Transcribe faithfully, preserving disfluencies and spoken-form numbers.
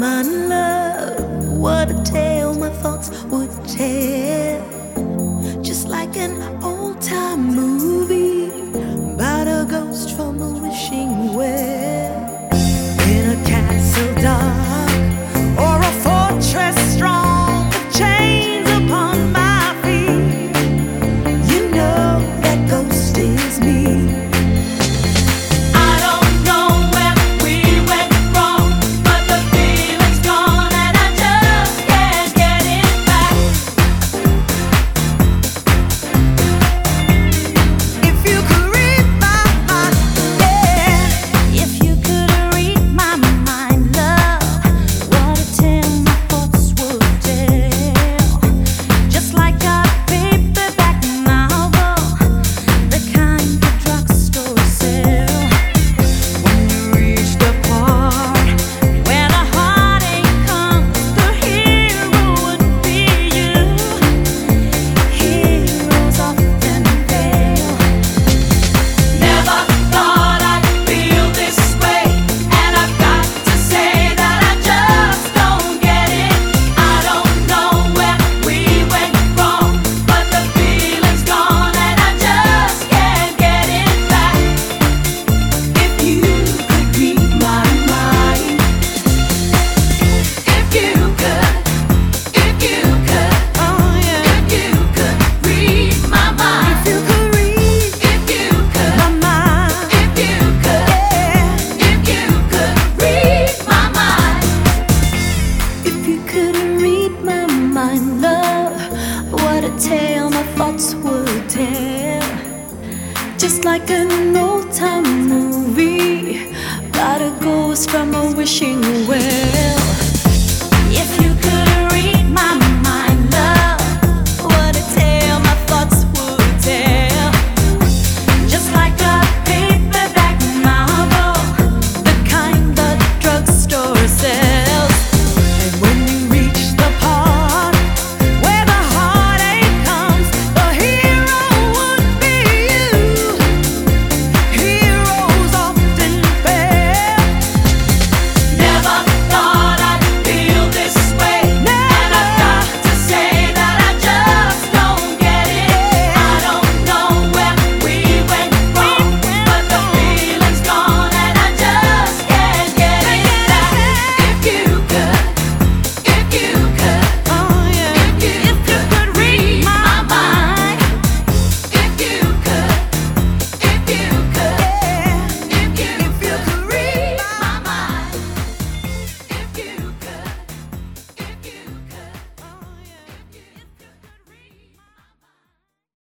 mind, love. What a tale my thoughts would tell. Just like an old-time movie about a ghost from a wishing well. In a castle dark or a fortress strong with chains upon my feet, you know that ghost is me. Tale my thoughts would tell, just like an old-time movie about a ghost from a wishing well.